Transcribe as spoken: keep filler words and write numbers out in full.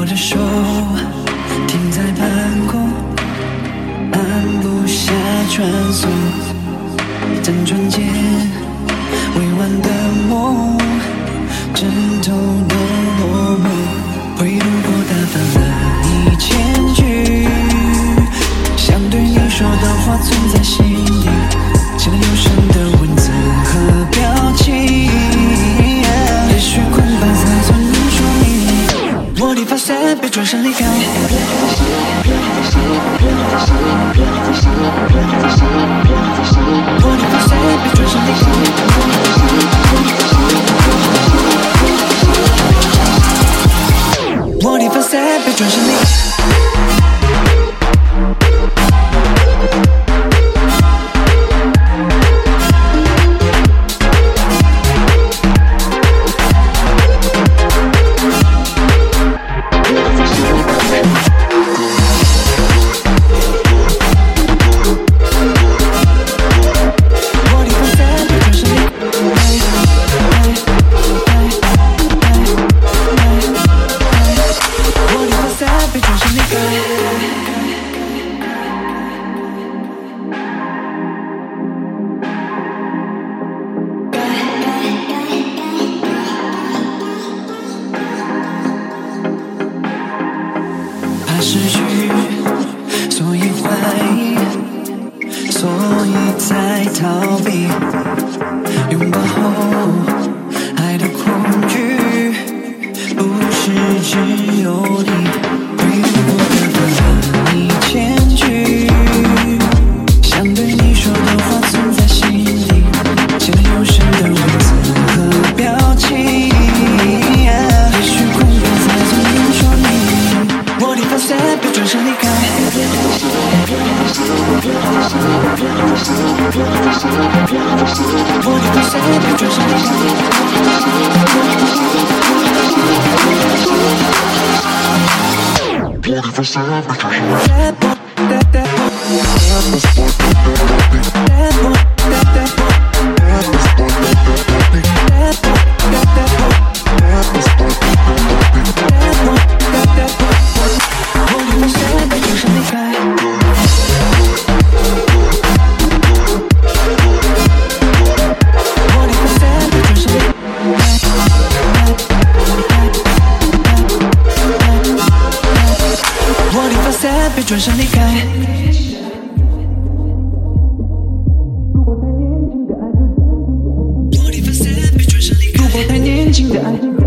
我的手停在半空，按不下传送，辗转间未完的梦，枕头都落寞，会如果打翻了一千句想对你说的话存在心底，写了有声的文字和表情，也许空白才算能说明我的发散，别转身离开。我的发散，别转身离开。我的发散，别转身离开。怕失去，所以怀疑，所以在逃避。拥抱后爱的恐惧，不是只有你。回不过的一千句，想对你说的话存在心里，写了有声的文字和表情。也许空白才算能说明我的发散，别转身离开。我的发散，别转身离开。我的发散，别转身离开。别转身离开。如果太年轻的爱，如果太年轻的爱。